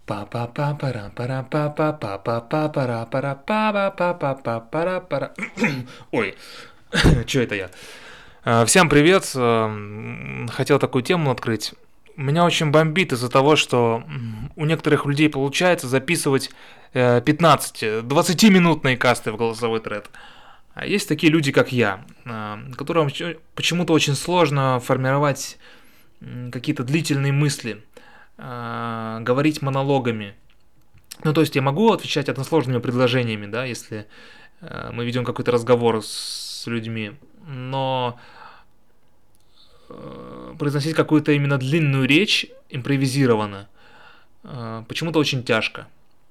па па па пара пара па па па па па пара пара па па па па па пара пара. Ой, что это я? Всем привет. Хотел такую тему открыть. Меня очень бомбит из-за того, что у некоторых людей получается записывать 15-20-минутные касты в голосовой тред. А есть такие люди, как я, которым почему-то очень сложно формировать какие-то длительные мысли, говорить монологами. Ну, то есть я могу отвечать односложными предложениями, да, если мы ведем какой-то разговор с людьми, но произносить какую-то именно длинную речь импровизированно почему-то очень тяжко.